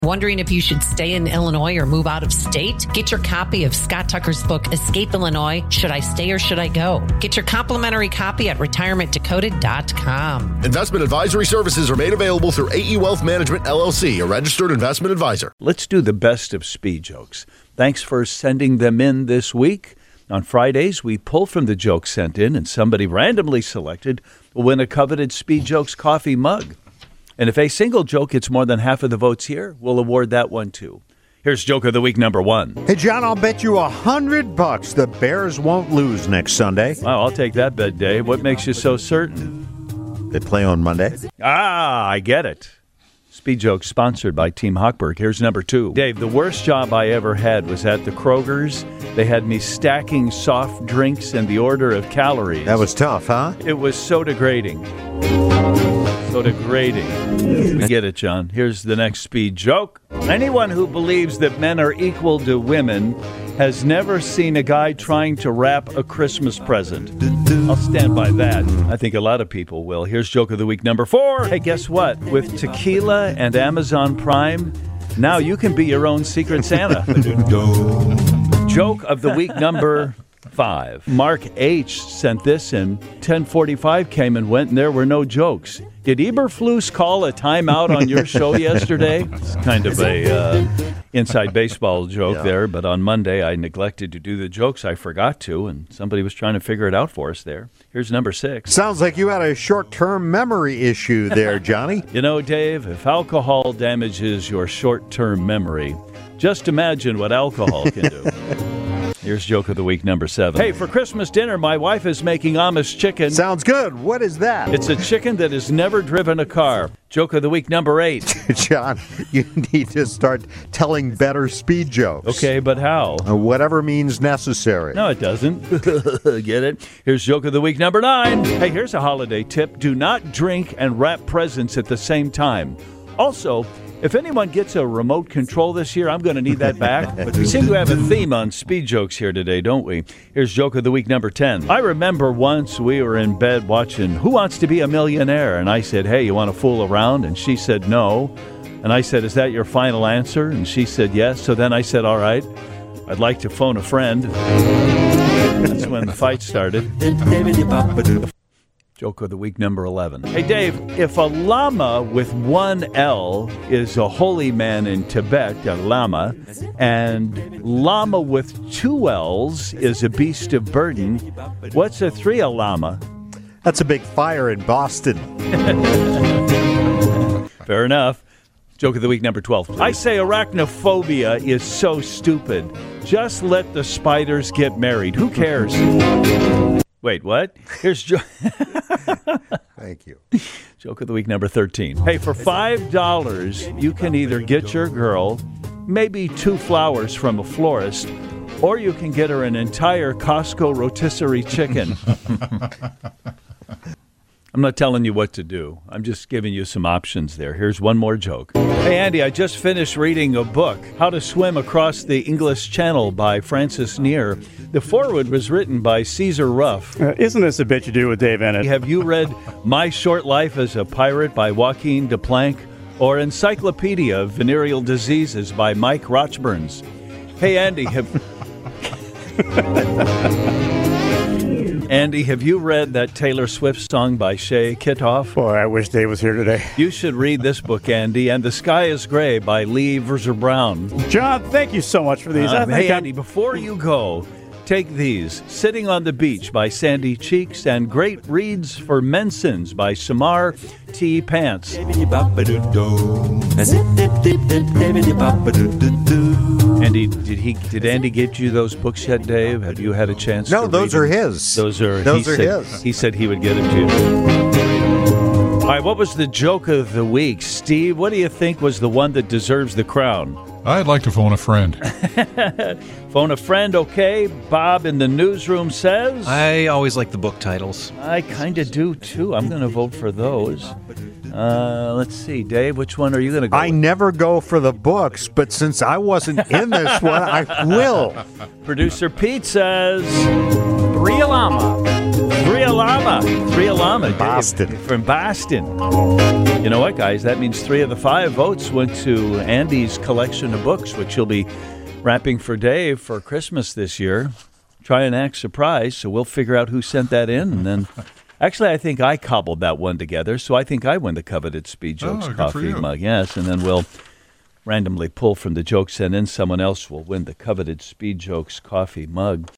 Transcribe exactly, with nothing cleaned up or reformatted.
Wondering if you should stay in Illinois or move out of state? Get your copy of Scott Tucker's book, Escape Illinois, Should I Stay or Should I Go? Get your complimentary copy at retirement decoded dot com. Investment advisory services are made available through A E Wealth Management, L L C, a registered investment advisor. Let's do the best of speed jokes. Thanks for sending them in this week. On Fridays, we pull from the jokes sent in, and somebody randomly selected will win a coveted Speed Jokes coffee mug. And if a single joke gets more than half of the votes here, we'll award that one too. Here's Joke of the Week number one. Hey, John, I'll bet you a hundred bucks the Bears won't lose next Sunday. Wow, I'll take that bet, Dave. What makes you so certain? They play on Monday. Ah, I get it. Speed Joke sponsored by Team Hochberg. Here's number two. Dave, the worst job I ever had was at the Kroger's. They had me stacking soft drinks in the order of calories. That was tough, huh? It was so degrading. So degrading. We get it, John. Here's the next speed joke. Anyone who believes that men are equal to women has never seen a guy trying to wrap a Christmas present. I'll stand by that. I think a lot of people will. Here's Joke of the Week number four. Hey, guess what? With tequila and Amazon Prime, now you can be your own Secret Santa. Joke of the Week number five. Mark H. sent this in. ten forty-five came and went, and there were no jokes. Did Eberflus call a timeout on your show yesterday? It's kind of a uh, inside baseball joke yeah. there, but on Monday I neglected to do the jokes. I forgot to, and somebody was trying to figure it out for us there. Here's number six. Sounds like you had a short-term memory issue there, Johnny. You know, Dave, if alcohol damages your short-term memory, just imagine what alcohol can do. Here's Joke of the Week number seven. Hey, for Christmas dinner, my wife is making Amish chicken. Sounds good. What is that? It's a chicken that has never driven a car. Joke of the Week number eight. John, you need to start telling better speed jokes. Okay, but how? Uh, whatever means necessary. No, it doesn't. Get it? Here's Joke of the Week number nine. Hey, here's a holiday tip. Do not drink and wrap presents at the same time. Also, if anyone gets a remote control this year, I'm going to need that back. But we seem to have a theme on speed jokes here today, don't we? Here's Joke of the Week number ten. I remember once we were in bed watching Who Wants to Be a Millionaire? And I said, hey, you want to fool around? And she said, no. And I said, is that your final answer? And she said, yes. So then I said, all right, I'd like to phone a friend. That's when the fight started. Joke of the Week number eleven. Hey, Dave, if a llama with one L is a holy man in Tibet, a lama, and llama with two L's is a beast of burden, what's a three a llama? That's a big fire in Boston. Fair enough. Joke of the Week number twelve. I say arachnophobia is so stupid. Just let the spiders get married. Who cares? Wait, what? Here's jo- Thank you. Joke of the Week number thirteen. Hey, for five dollars, you can either get your girl maybe two flowers from a florist, or you can get her an entire Costco rotisserie chicken. I'm not telling you what to do. I'm just giving you some options there. Here's one more joke. Hey, Andy, I just finished reading a book, How to Swim Across the English Channel by Francis Near. The foreword was written by Caesar Ruff. Uh, isn't this a bit you do with Dave Ennett? Have you read My Short Life as a Pirate by Joaquin de Planck or Encyclopedia of Venereal Diseases by Mike Rochburns? Hey, Andy, have... Andy, have you read that Taylor Swift song by Shay Kitoff? Boy, I wish Dave was here today. You should read this book, Andy, and The Sky is Gray by Lee Verzer Brown. John, thank you so much for these. Uh, I think hey, I'm... Andy, before you go, take these. Sitting on the Beach by Sandy Cheeks and Great Reads for Mensons by Samar T. Pants. Andy, did he? Did Andy get you those books yet, Dave? Have you had a chance? No, to those read are them? his. Those are. Those he are said, his. He said he would get them to you. All right, what was the joke of the week, Steve? What do you think was the one that deserves the crown? I'd like to phone a friend. Phone a friend, okay. Bob in the newsroom says... I always like the book titles. I kind of do, too. I'm going to vote for those. Uh, let's see. Dave, which one are you going to go I with? never go for the books, but since I wasn't in this one, I will. Producer Pete says... Three a llama. Three a Alama. Three Alama. Dave, Boston. From Boston. You know what, guys? That means three of the five votes went to Andy's collection of books, which he'll be wrapping for Dave for Christmas this year. Try and act surprised, so we'll figure out who sent that in. And then, actually, I think I cobbled that one together, so I think I win the coveted Speed Jokes Oh, good for coffee you. mug. Yes, and then we'll randomly pull from the jokes sent in. Someone else will win the coveted Speed Jokes coffee mug.